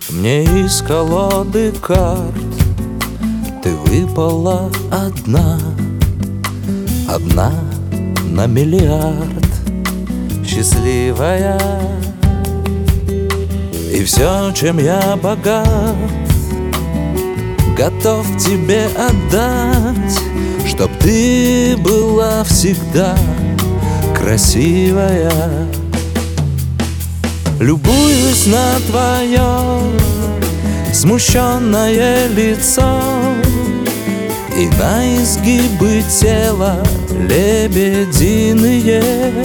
Мне из колоды карт ты выпала одна, одна на миллиард, счастливая. И все, чем я богат, готов тебе отдать, чтоб ты была всегда красивая. Любуюсь на твое смущенное лицо и на изгибы тела лебединые.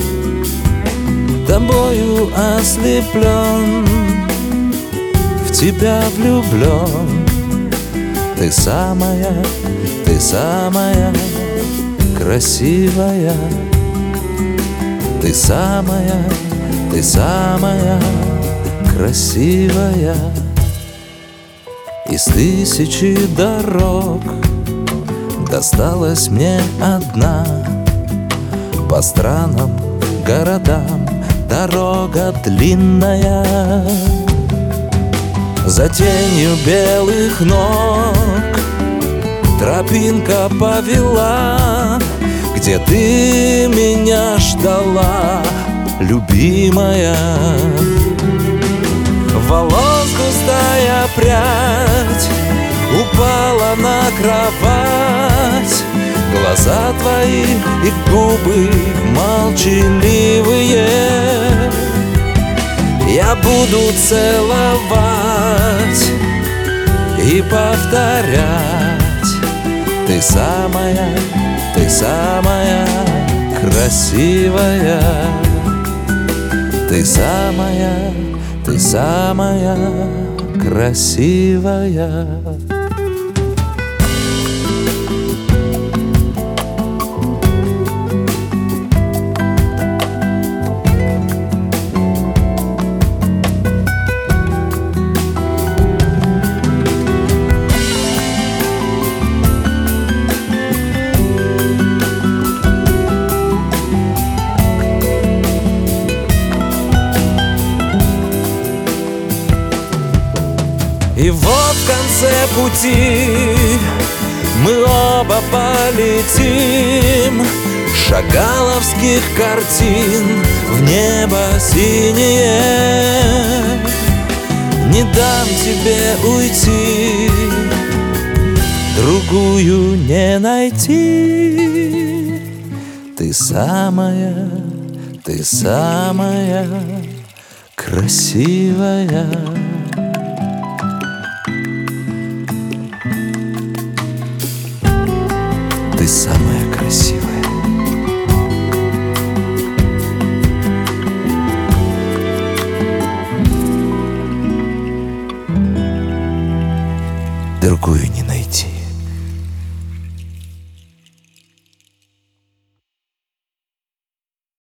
Тобою ослеплен, в тебя влюблен. Ты самая красивая. Ты самая красивая. Из тысячи дорог досталась мне одна. По странам, городам дорога длинная. За тенью белых ног тропинка повела, где ты меня ждала, любимая. Волос густая прядь упала на кровать. Глаза твои и губы молчаливые я буду целовать и повторять. Ты самая красивая. Ты самая красивая. И вот в конце пути мы оба полетим, шагаловских картин в небо синее. Не дам тебе уйти, другую не найти. Ты самая красивая. Ты самая красивая. Другую не найти.